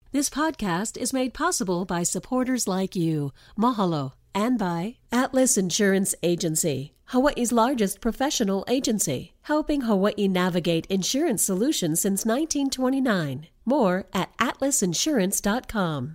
This podcast is made possible by supporters like you. Mahalo. And by Atlas Insurance Agency, Hawaii's largest professional agency, helping Hawaii navigate insurance solutions since 1929. More at atlasinsurance.com.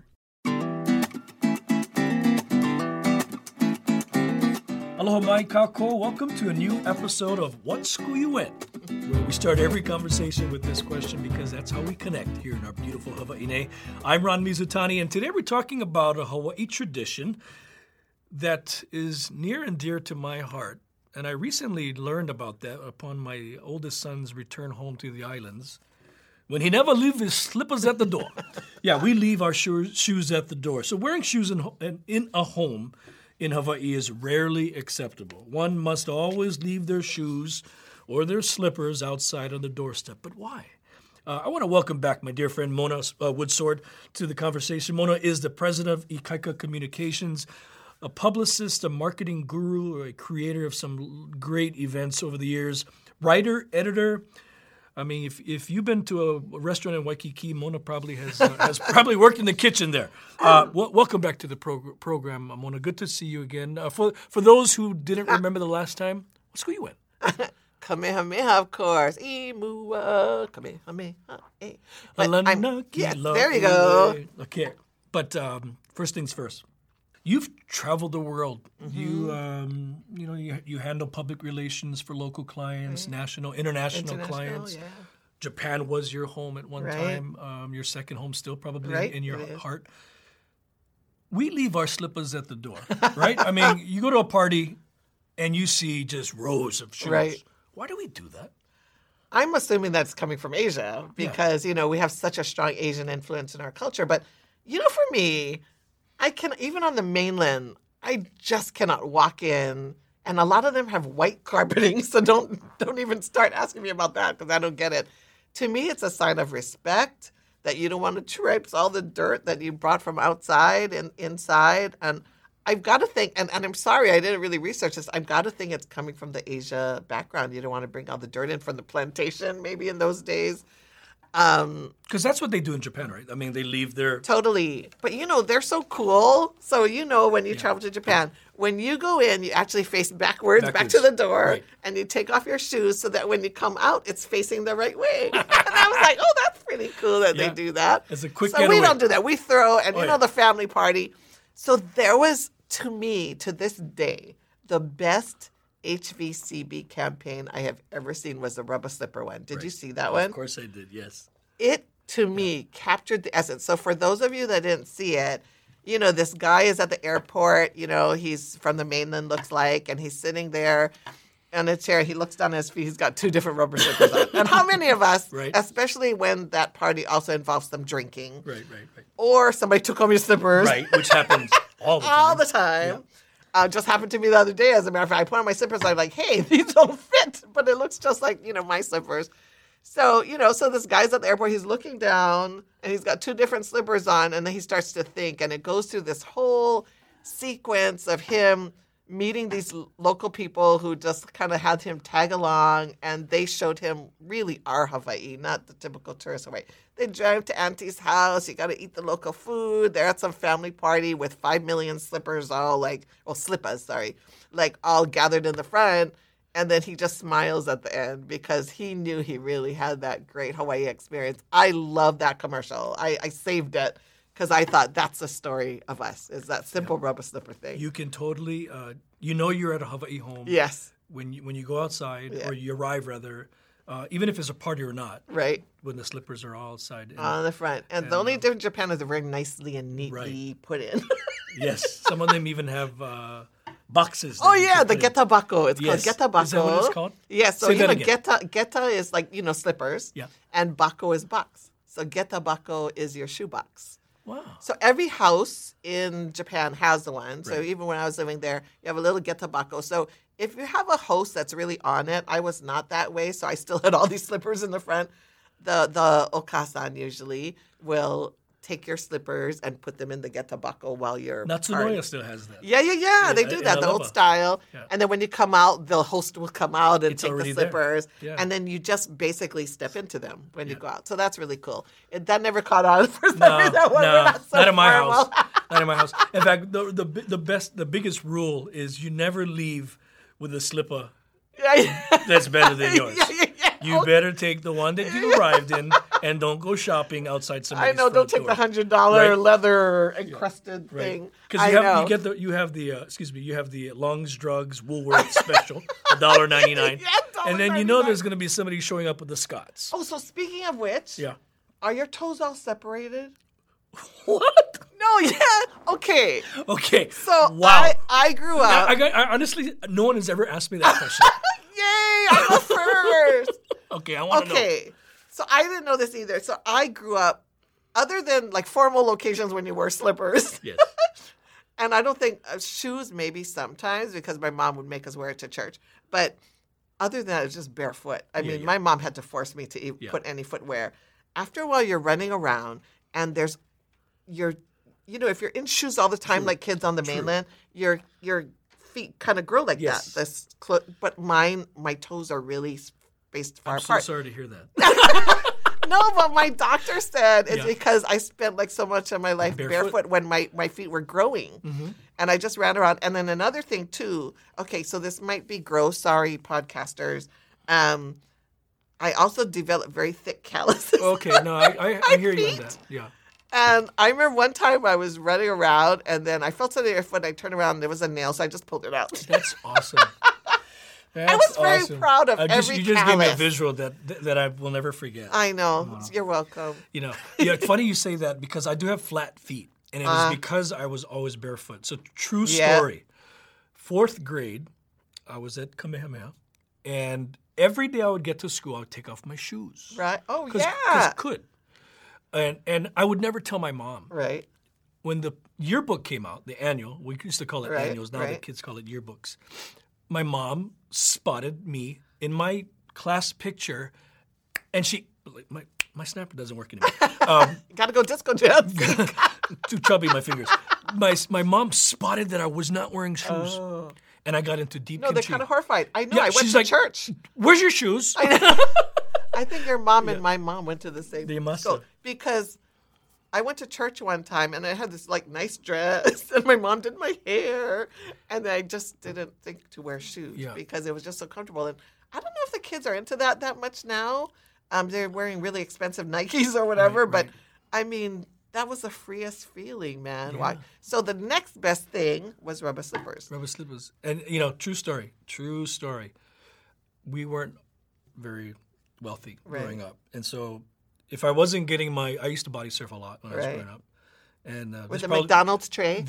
Aloha mai kako. Welcome to a new episode of What School You Went, where we start every conversation with this question because that's how we connect here in our beautiful Hawaii. I'm Ron Mizutani, and today we're talking about a Hawaii tradition that is near and dear to my heart. And I recently learned about that upon my oldest son's return home to the islands, when he never leaves his slippers at the door. Yeah, we leave our shoes at the door. So wearing shoes in a home in Hawaii is rarely acceptable. One must always leave their shoes or their slippers outside on the doorstep. But why? I want to welcome back my dear friend Mona Woodsword to the conversation. Mona is the president of Ikaika Communications, a publicist, a marketing guru, a creator of some great events over the years, writer, editor. I mean, if you've been to a restaurant in Waikiki, Mona probably has probably worked in the kitchen there. Welcome back to the program, Mona. Good to see you again. For those who didn't remember the last time, what school you went? Kamehameha, of course. Imua, Kamehameha. Yes, there you go. Okay, but first things first. You've traveled the world. Mm-hmm. You handle public relations for local clients, national, international clients. Yeah. Japan was your home at one time. Your second home still probably in your heart. We leave our slippers at the door, right? I mean, you go to a party and you see just rows of shoes. Right. Why do we do that? I'm assuming that's coming from Asia because, we have such a strong Asian influence in our culture. But, for me, I can, even on the mainland, I just cannot walk in, and a lot of them have white carpeting, so don't even start asking me about that because I don't get it. To me, it's a sign of respect that you don't want to traipse all the dirt that you brought from outside and inside. And I've got to think, and I'm sorry, I didn't really research this, I've got to think it's coming from the Asia background. You don't want to bring all the dirt in from the plantation, maybe in those days. Because that's what they do in Japan, right? I mean, they leave their... Totally. But, they're so cool. So, when you travel to Japan, when you go in, you actually face backwards back to the door, and you take off your shoes so that when you come out, it's facing the right way. And I was like, oh, that's pretty cool that they do that. It's a quick So getaway. We don't do that. We throw, and the family party. So there was, to me, to this day, the best HVCB campaign I have ever seen was the rubber slipper one. Did you see that one? Of course I did, yes. It, to me, captured the essence. So for those of you that didn't see it, this guy is at the airport, he's from the mainland, looks like, and he's sitting there in a chair. He looks down at his feet. He's got two different rubber slippers on. And how many of us, especially when that party also involves some drinking, or somebody took home your slippers. Right, which happens all the time. All the time. Yeah. Just happened to me the other day, as a matter of fact. I put on my slippers, I'm like, hey, these don't fit, but it looks just like, my slippers. So, so this guy's at the airport, he's looking down, and he's got two different slippers on, and then he starts to think, and it goes through this whole sequence of him meeting these local people who just kind of had him tag along, and they showed him really our Hawaii, not the typical tourist Hawaii. They drive to Auntie's house, you got to eat the local food, they're at some family party with 5 million slippers slippers, all gathered in the front. And then he just smiles at the end because he knew he really had that great Hawaii experience. I love that commercial. I saved it because I thought that's the story of us, is that simple rubber slipper thing. You can totally, you're at a Hawaii home. Yes. When you go outside, or you arrive rather, even if it's a party or not. Right. When the slippers are all outside. On the front. And the only difference in Japan is they're very nicely and neatly put in. Yes. Some of them even have... boxes. Oh, yeah, the getabako. It's called getabako. Is that what it's called? Yes, so geta is like, slippers. Yeah. And bako is box. So getabako is your shoebox. Wow. So every house in Japan has the one. So even when I was living there, you have a little getabako. So if you have a host that's really on it, I was not that way, so I still had all these slippers in the front. The okasan usually will take your slippers and put them in the getabuckle while you're Natsunoya still has that. Yeah. They do that, the old style. Yeah. And then when you come out, the host will come out and It's take the already there. slippers. Yeah. And then you just basically step into them when you go out. So that's really cool. That never caught on for some No, reason. We're not so not in my formal. house. Not in my house. In fact, the biggest rule is you never leave with a slipper Yeah. that's better than yours. Yeah. You better take the one that you arrived in and don't go shopping outside somebody's I know. Don't take door. the $100 Right. leather encrusted thing. Because you have the Long's Drugs Woolworth special, $1.99, Yeah, and then you know there's going to be somebody showing up with the Scots. Oh, so speaking of which, Yeah. are your toes all separated? What? No, yeah. Okay. Okay. So wow. I grew up. I honestly, no one has ever asked me that question. Yay! I'm the first. Okay, I want to know. Okay. So I didn't know this either. So I grew up, other than like formal occasions when you wear slippers. Yes. And I don't think shoes maybe sometimes because my mom would make us wear it to church. But other than that, it's just barefoot. I mean, my mom had to force me to put any footwear. After a while, you're running around and if you're in shoes all the time, like kids on the mainland, your feet kind of grow like Yes. that. But my toes are really spaced far I'm so apart. sorry to hear that. No, but my doctor said it's Yeah. because I spent like so much of my life barefoot when my feet were growing. Mm-hmm. And I just ran around. And then another thing too, okay, so this might be gross, sorry, podcasters. I also developed very thick calluses. Okay, no, I hear you on that. Yeah. And I remember one time I was running around and then I felt something when I turned around and there was a nail, so I just pulled it out. That's awesome. I was very proud of every You just gave me a callus. visual that I will never forget. I know. You're welcome. Yeah, it's funny you say that because I do have flat feet, and it was because I was always barefoot. So true story. 4th grade, I was at Kamehameha, and every day I would get to school, I would take off my shoes. Right? Oh, Because yeah. I could. And I would never tell my mom. Right. When the yearbook came out, the annual, we used to call it Right, annuals. Now the right. kids call it yearbooks. My mom spotted me in my class picture, and my snapper doesn't work anymore. Gotta go disco dance. Too chubby, my fingers. My mom spotted that I was not wearing shoes, and I got into deep No, they're kimchi. kind of horrified. I know. Yeah, I went she's to like, church. Where's your shoes? I think your mom and my mom went to the same They must school have. because I went to church one time and I had this like nice dress and my mom did my hair and I just didn't think to wear shoes because it was just so comfortable. And I don't know if the kids are into that much now. They're wearing really expensive Nikes or whatever, but I mean that was the freest feeling, man. Yeah. Why? So the next best thing was rubber slippers. Rubber slippers. And, true story. We weren't very wealthy growing up. And so if I wasn't getting I used to body surf a lot when I was growing up. And With the McDonald's tray.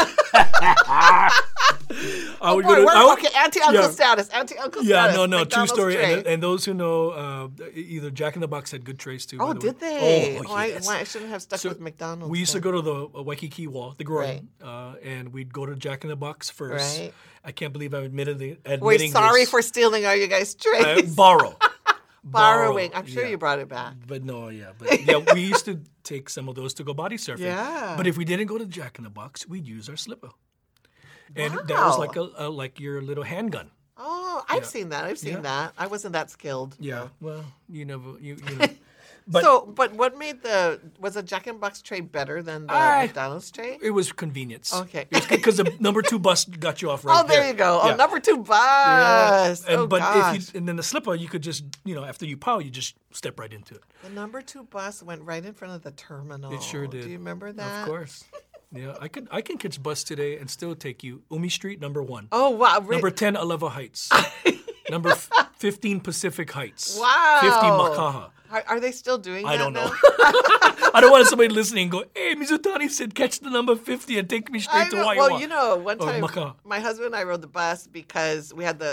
I would Okay, auntie-uncle status. Auntie-uncle Yeah, status. no, true McDonald's story. tray. And those who know, either Jack in the Box had good trays too. Oh, by the did way. they? Oh, I yes. shouldn't have stuck with McDonald's. We used to then. go to the Waikiki Wall, the Groin, and we'd go to Jack in the Box first. Right. I can't believe I'm admitting We're sorry this. for stealing all you guys' trays. Borrowing. I'm sure you brought it back. But no, we used to take some of those to go body surfing. Yeah. But if we didn't go to Jack in the Box, we'd use our slipper. And that Wow. was like your little handgun. Oh, I've seen that. I've seen that. I wasn't that skilled. Yeah. Well, you know. But what made was a Jack in the Box tray better than the McDonald's tray? It was convenience. Okay. Because the number 2 bus got you off right Oh, there you go. Yeah. Oh, number 2 bus. Yeah. Oh, But gosh. and then the slipper, you could just, after you pow, you just step right into it. The number 2 bus went right in front of the terminal. It sure did. Do you remember that? Of course. Yeah, I can catch bus today and still take you Umi Street, number 1. Oh, wow. Number 10, Alewa Heights. Number 15, Pacific Heights. Wow. 50, Makaha. Are they still doing that I don't now? know. I don't want somebody listening and go, hey, Mizutani said catch the number 50 and take me straight to Waiawa. Well, one Or time Makaha. my husband and I rode the bus because we had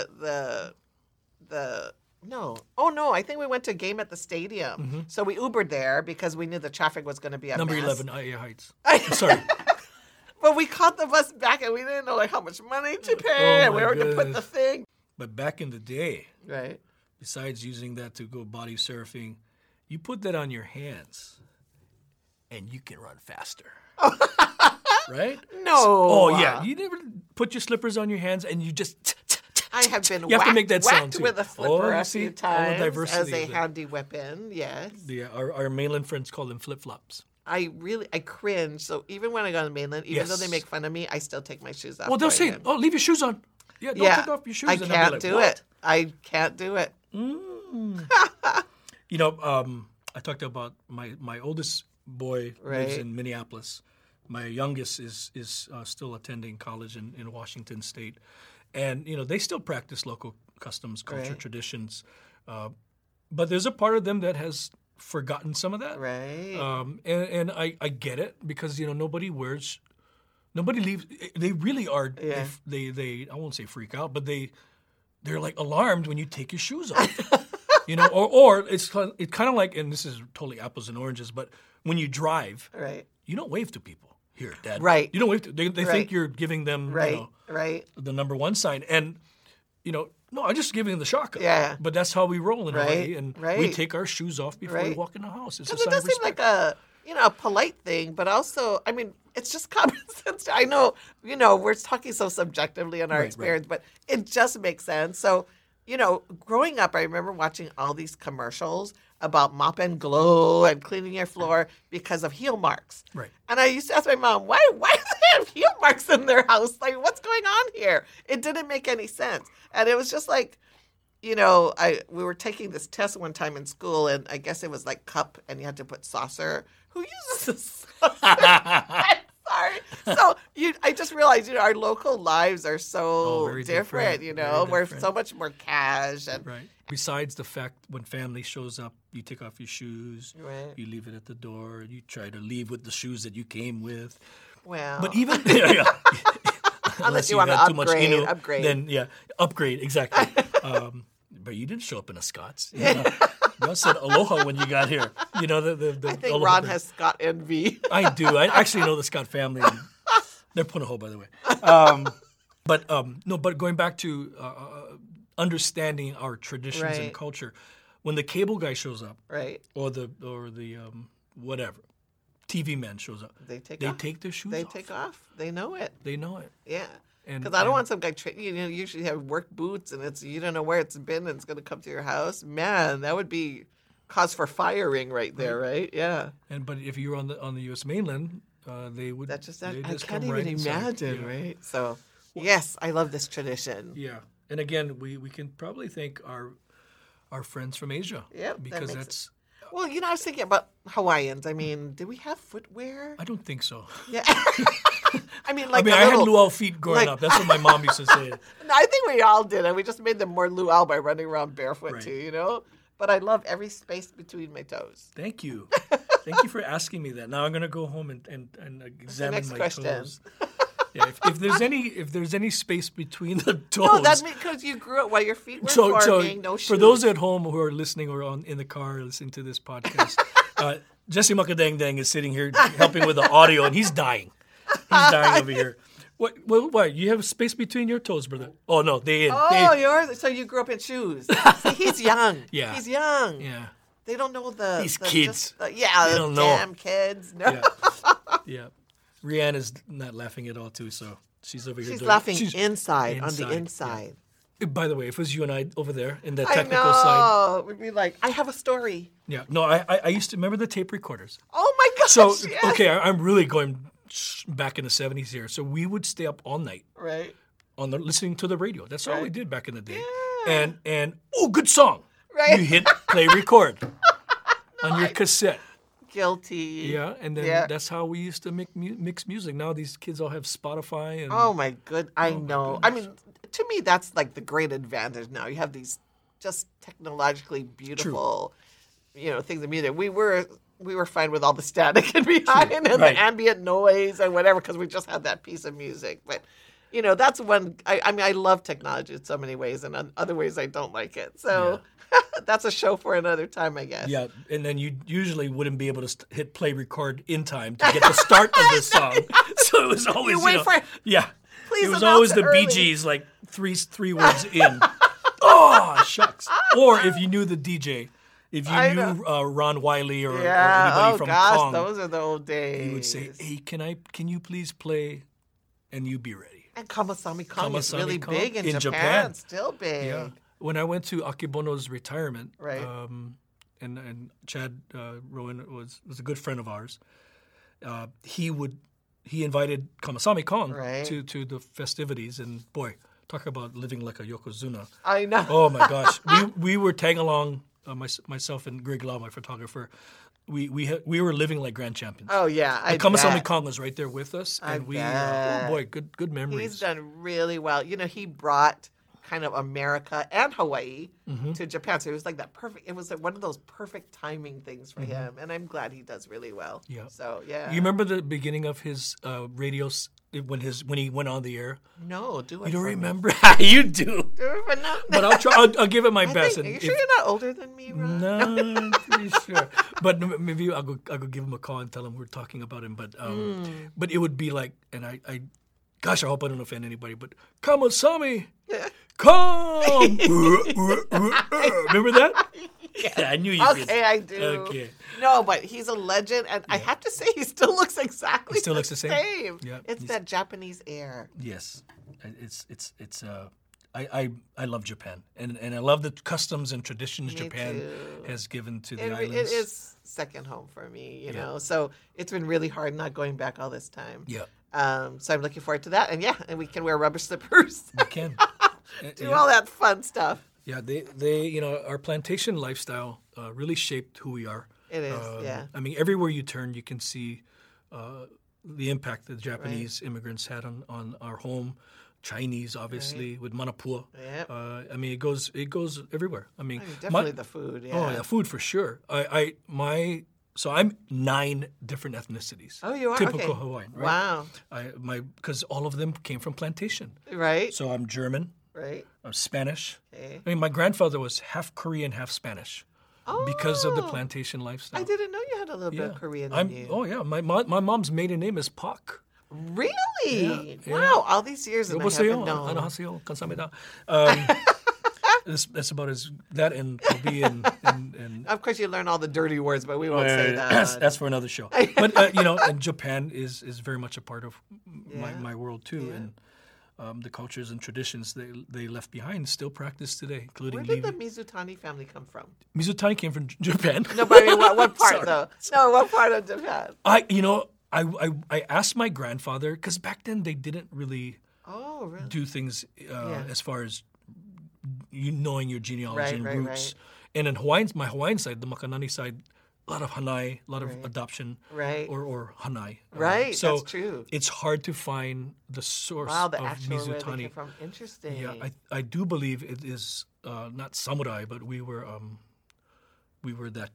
I think we went to a game at the stadium. So we Ubered there because we knew the traffic was going to be a Number mess. 11, Aiea Heights. Sorry. But we caught the bus back and we didn't know how much money to pay Oh, and my where to put the goodness. thing. But back in the day, Right. besides using that to go body surfing, you put that on your hands and you can run faster. Right? No. Oh, yeah. You never put your slippers on your hands and you just... I have been You have to make that sound, whacked too. with a flipper you a see? few All the times diversity as a of it. handy weapon. Yes. Our mainland friends call them flip-flops. I cringe. So even when I go on the mainland, even though they Yes. make fun of me, I still take my shoes off. Well, they'll going say, in. "Oh, leave your shoes on." Yeah, don't take off your shoes. I And I'll be can't like, do "What?" it. I can't do it. You know, I talked about my oldest boy lives Right. in Minneapolis. My youngest is still attending college in Washington State, and you know they still practice local customs, culture, Right. traditions. But there's a part of them that has forgotten some of that. Right. And I get it because you know nobody leaves. They really are. Yeah. They I won't say freak out, but they're like alarmed when you take your shoes off. You know, or it's kind of like, and this is totally apples and oranges, but when you drive, right. you don't wave to people. Here, Dad. Right. You don't wave to. They Right. think you're giving them Right. you know, Right. the number one sign, and you know, no, I'm just giving them the shaka. Yeah. But that's how we roll in Right. Hawaii, and we Right. take our shoes off before we Right. walk in the house. It's a Because it sign does of seem respect. like a polite thing, but also, I mean, it's just common sense. I know, we're talking so subjectively in our Right, experience, but it just makes sense. So, growing up, I remember watching all these commercials about Mop and Glow and cleaning your floor because of heel marks. Right. And I used to ask my mom, why do they have heel marks in their house? Like, what's going on here? It didn't make any sense. And it was just like, we were taking this test one time in school, and I guess it was like cup, and you had to put saucer. Who uses this saucer? I'm sorry. So I just realized, our local lives are so very different. different, very We're different. so much more cash and Right. Besides the fact when family shows up, you take off your shoes, Right. you leave it at the door, you try to leave with the shoes that you came with. well, But even unless you want to had too much inu, upgrade. then upgrade exactly. But you didn't show up in a Scots. You said aloha when you got here. You know the I think aloha Ron thing. has Scott envy. I do. I actually know the Scott family. And they're Punahou, by the way. But going back to understanding our traditions Right. and culture, when the cable guy shows up, Right. or the whatever TV man shows up, They take they off. take their shoes They off. take off. They know it. They know it. Yeah. And- Because I don't and- want some guy, usually have work boots and you don't know where it's been and it's going to come to your house. Man, that would be cause for firing right there, right? Yeah. But if you're on the U.S. mainland, they would. That just, I they can't come even right inside. imagine, Yeah. right? So, yes, I love this tradition. Yeah, and again, we can probably thank our friends from Asia. Yep, that because makes that's. Well, I was thinking about Hawaiians. I mean, did we have footwear? I don't think so. Yeah. I mean, like I had luau feet growing like- up. That's what my mom used to say. No, I think we all did, and we just made them more luau by running around barefoot Right. too, But I love every space between my toes. Thank you. Thank you for asking me that. Now I'm going to go home and examine next my question. toes. Yeah, if there's any space between the toes. No, that's because you grew up while your feet were so forming, no shoes. for those at home who are listening or in the car listening to this podcast, Jesse Makadang Dang is sitting here helping with the audio, and he's dying. He's dying over here. What? You have space between your toes, brother? Oh no, they in. yours. So you grew up in shoes. See, he's young. Yeah. He's young. Yeah, They don't know the These the- kids. They They don't know. damn kids. No. yeah, yeah. Rihanna is not laughing at all too, so she's over here. She's doing- laughing she's- inside, on the yeah. inside. By the way, if it was you and I over there in the I technical know. side, We'd be like, I have a story. yeah. No, I used to remember the tape recorders. Oh my gosh. So yes. okay, I'm really going back in the 70s here. So we would stay up all night Right. listening to the radio. That's all we Right. did back in the day. Yeah. And oh, good song. Right. You hit play record on your cassette. Guilty. Yeah, and then Yeah. that's how we used to mix music. Now these kids all have Spotify and Oh my good. I know. I mean, to me, that's like the great advantage now. You have these just technologically beautiful, things in music. We were fine with all the static and behind and Right. the ambient noise and whatever because we just had that piece of music. But that's one. I mean, I love technology in so many ways, and in other ways I don't like it. So that's a show for another time, I guess. Yeah, and then you usually wouldn't be able to hit play record in time to get the start of the song. So it was always You wait for it. Yeah. Please it was announce always it the early. Bee Gees, like three words in. Oh, shucks. Or if you knew the DJ, If you I knew Ron Wiley or Yeah. anybody Oh from gosh, Kong, those are the old days. he would say, "Hey, can you please play?" And you be ready. And Kamasami Kong is really Kong big in in Japan. Japan. Still big. Yeah. When I went to Akebono's retirement, Right. And Chad Rowan was a good friend of ours. He invited Kamasami Kong Right. to the festivities, and boy, talk about living like a yokozuna. I know. Oh my gosh, we were tagging along. Myself and Greg Lau, my photographer, we were living like grand champions. Oh yeah, I Kamasami bet. Kong was right there with us, I and bet. oh boy, good memories. He's done really well. You know, he brought kind of America and Hawaii to Japan, so it was like that perfect. It was like one of those perfect timing things for him, and I'm glad he does really well. Yeah. So yeah. You remember the beginning of his radio when he went on the air? No, do it. You don't for me. remember? You do. Do it for now. But I'll try. I'll give it my best. Are you and sure you're not older than me, Ron? No, I'm pretty sure. But maybe I'll go give him a call and tell him we're talking about him. But it would be like, and I gosh, I hope I don't offend anybody, but Kamasami, come! Remember that? Yeah, I knew you did. Okay, I do. Okay. No, but he's a legend, and I have to say, he still looks exactly He still looks the same? Yeah, It's he's- that Japanese air. Yes, I love Japan, and I love the customs and traditions Me Japan too. has given to the It islands. is second home for me, you know. So it's been really hard not going back all this time. Yeah, So I'm looking forward to that, and we can wear rubber slippers, we can. do all that fun stuff. Yeah, they our plantation lifestyle really shaped who we are. It is, yeah. I mean, everywhere you turn, you can see the impact that the Japanese immigrants had on our home. Chinese, obviously, with Manapua. Yep. I mean, it goes everywhere. I mean, Definitely the food. Yeah. Oh yeah, food for sure. So I'm 9 different ethnicities. Oh, you are? Typical Okay. Hawaiian, right? Wow. Because all of them came from plantation. Right. So I'm German, Right. I'm Spanish. Okay. I mean, my grandfather was half Korean, half Spanish, because of the plantation lifestyle. I didn't know you had a little bit of Korean in you. Oh yeah, my mom's maiden name is Pak. Really? Yeah. Wow. All these years and I haven't known. 안녕하세요. 감사합니다. That's about that and Kobe and Of course, you learn all the dirty words, but we won't say that. that's for another show. But and Japan is very much a part of my world too, and the cultures and traditions they left behind still practiced today, including Where did the Mizutani family come from? Mizutani came from Japan. No, but I mean, what part Sorry. though? No, what part of Japan? I asked my grandfather because back then they didn't really Oh, really? do things as far as knowing your genealogy and Right, roots. right. And in my Hawaiian side, the Makanani side, a lot of hanai, a lot of adoption, Right. or hanai. Right, so that's true. It's hard to find the source Wow, the of actual where they Mizutani. came from. Interesting. Yeah, I do believe it is not samurai, but we were that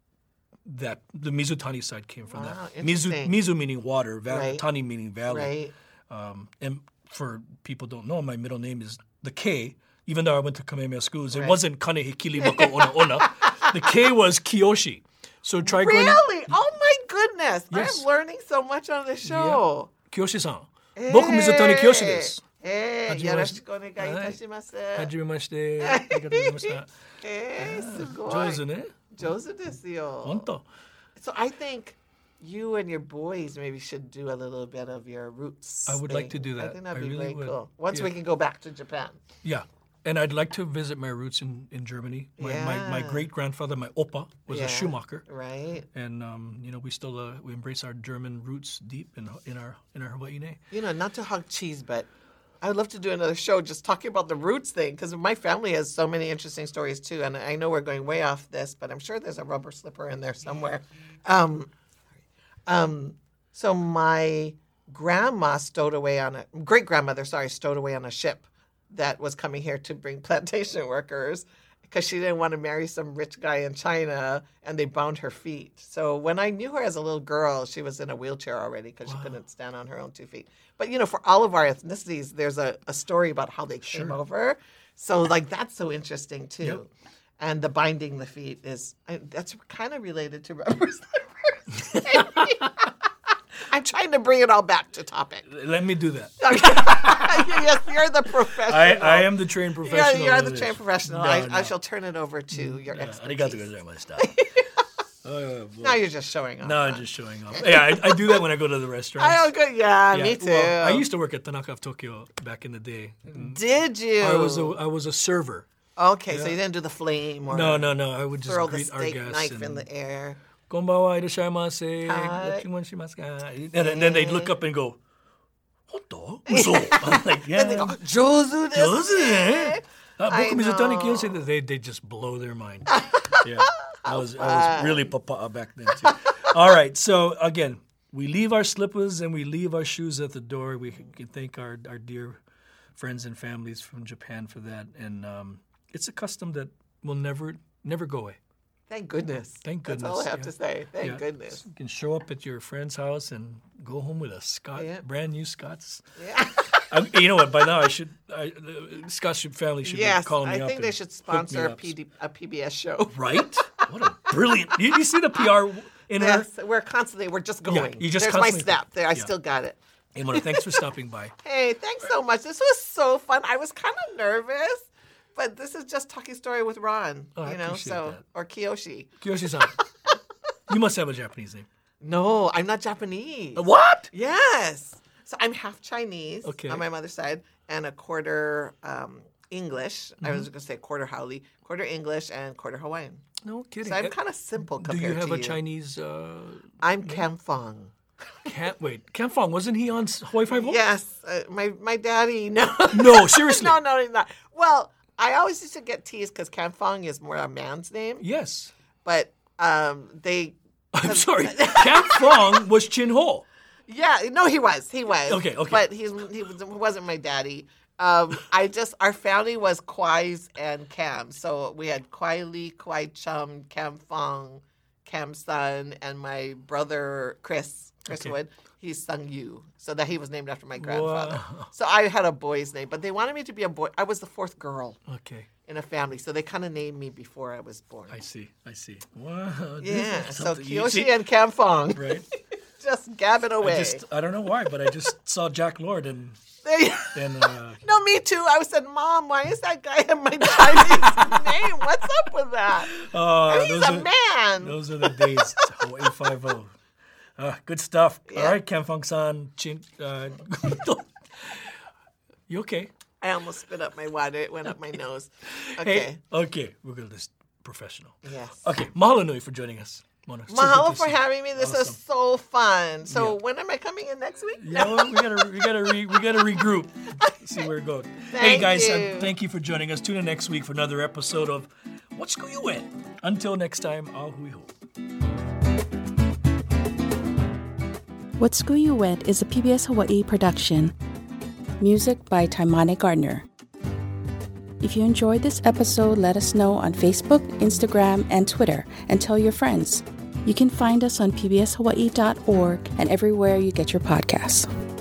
the Mizutani side came from Wow, that. Mizu interesting. meaning water, Right. Tani meaning valley. Right. And for people don't know, my middle name is the K. Even though I went to Kamehameha schools, it Right. wasn't Kanehikili Mako Ona Ona. The K was Kiyoshi. So try going. Really? Oh my goodness! Yes. I'm learning so much on this show. Kiyoshi-san. Boku Mizutani Kiyoshi desu. よろしくお願いいたします。 はじめまして。ありがとうございました。 すごい。 上手ね。 上手ですよ。 本当。 So I think you and your boys maybe should do a little bit of your roots. I would like to thing. do that. I think that'd I be really very would. cool. Once Yeah. we can go back to Japan. Yeah. And I'd like to visit my roots in Germany. My great grandfather, my Opa, was a Schumacher. Right. And we still we embrace our German roots deep in our Hawaii. You know, not to hog cheese, but I would love to do another show just talking about the roots thing because my family has so many interesting stories too. And I know we're going way off this, but I'm sure there's a rubber slipper in there somewhere. So my grandma stowed away on great grandmother stowed away on a ship that was coming here to bring plantation workers because she didn't want to marry some rich guy in China, and they bound her feet. So when I knew her as a little girl, she was in a wheelchair already because she couldn't stand on her own 2 feet. But, for all of our ethnicities, there's a story about how they came over. So, that's so interesting, too. Yep. And the binding the feet that's kind of related to rubber slippers. I'm trying to bring it all back to topic. Let me do that. Yes, you're the professional. I am the trained professional. You're the trained professional. No, I shall turn it over to your expertise. Arigato gozaimashita. Now you're just showing off. No, I'm just showing off. Yeah, I do that when I go to the restaurants. Oh, good. Yeah, me too. Well, I used to work at Tanaka of Tokyo back in the day. Did you? I was a server. Okay, so you didn't do the flame or No. I would just throw the greet our steak guests. knife in the air. Konbanwa, irashaimase. Hi. And then they'd look up and go, Honto? Uso? I'm like, yeah. And they go, Jozu desu ne. I Boku Mizutani know. Kiyoshi, they just blow their mind. Yeah. I was really papa back then too. All right, so again, we leave our slippers and we leave our shoes at the door. We can thank our dear friends and families from Japan for that. And it's a custom that will never go away. Thank goodness. Thank goodness. That's all I have to say. Thank Yeah. goodness. You can show up at your friend's house and go home with a brand new Scots. Yeah. You know what? By now, Scots family should Yes, be calling me I up. think they and should hook me sponsor up. a PBS show. Right? What a brilliant! You see the PR in her? Yes, we're just going. you just There's my constantly- step. There, I Yeah. still got it. Hey, Mona, thanks for stopping by. Hey, thanks so much. This was so fun. I was kind of nervous, but this is just talking story with Ron. Oh, I appreciate that. Or Kiyoshi. Kiyoshi-san, you must have a Japanese name. No, I'm not Japanese. What? Yes. So I'm half Chinese Okay. on my mother's side and a quarter English. I was going to say quarter Haole, quarter English and quarter Hawaiian. No kidding. So I'm kind of simple Do compared you have to a Chinese? I'm Kam Fong. Kam Fong, wasn't he on Hawaii Five-0? Yes. My daddy, no. No, seriously. No, he's not. Well, I always used to get teased because Kam Fong is more a man's name. Yes. But I'm sorry. Kam Fong was Chin Ho. yeah, no, he was. Okay. But he wasn't my daddy. Our family was Kwai's and Kam. So we had Kwai Lee, Kwai Chum, Kam Fong, Kam Sun, and my brother Chris Okay. Wood. He's Sung Yu. So that he was named after my grandfather. Wow. So I had a boy's name, but they wanted me to be a boy. I was the fourth girl Okay. in a family, so they kind of named me before I was born. I see. Wow. this Yeah, is so something. You Kiyoshi see- and Kam Fong Right. just gabbing away. I don't know why, but I just saw Jack Lord and then No, me too. I said, Mom, why is that guy in my Chinese name? What's up with that? He's a man. Those are the days. Hawaii 5-0. Good stuff. Yeah. All right, Kam Fong-san. You okay? I almost spit up my water. It went up my nose. Okay. Hey, okay. We're going to this professional. Yes. Okay. Mahalo nui for joining us, Mona. So good Mahalo to for see you. having me. This Awesome. is so fun. So Yeah. when am I coming in next week? Yeah, well, we gotta regroup. See where it goes. Hey Thank guys, you. thank you for joining us. Tune in next week for another episode of What School You Went. Until next time, ahui ho. What School You Went is a PBS Hawaii production. Music by Taimane Gardner. If you enjoyed this episode, let us know on Facebook, Instagram, and Twitter, and tell your friends. You can find us on pbshawaii.org and everywhere you get your podcasts.